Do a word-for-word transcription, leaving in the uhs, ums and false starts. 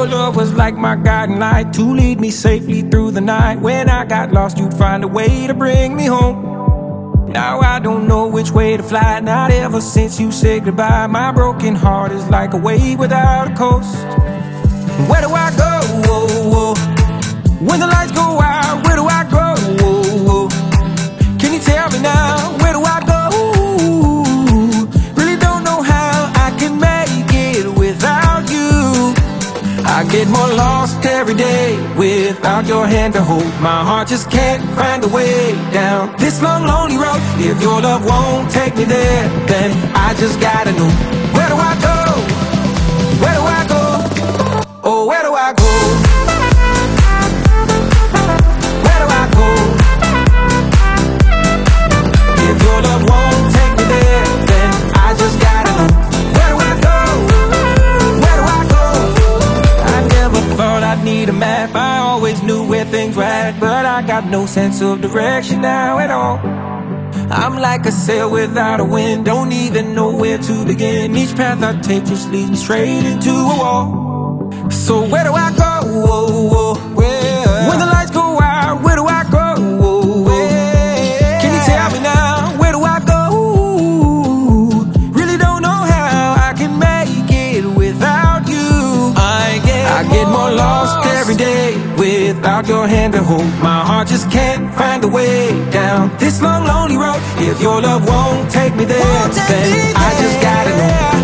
Your love was like my guiding light to lead me safely through the night. When I got lost, you'd find a way to bring me home. Now I don't know which way to fly, not ever since you said goodbye. My broken heart is like a wave without a coast. Where do I go? Whoa, whoa. When the lights go out, where do I go? Whoa, whoa. Can you tell me now, where do I go? Really don't know how I can make it without you. I get more lost every day without your hand to hold. My heart just can't find a way down this long, lonely road. If your love won't take me there, then I just gotta know, where do I go? Where do I go? Oh, where do I go? Where do I go? If your love won't take me there, then I just gotta know, where do I go? Where do I go? I never thought I'd need a map. I always knew where things were at, but I got no sense of direction now at all. I'm like a sail without a wind, don't even know where to begin. Each path I take just leads me straight into a wall. So where do I go? Whoa, whoa. Where? When the lights go out, where do I go? Whoa, whoa. Can you tell me now, where do I go? Really don't know how I can make it without you. I get, I get more lost every day without your hand to hold. My heart just can't find a way down this long, lonely road. If your love won't take me there, then I just gotta know,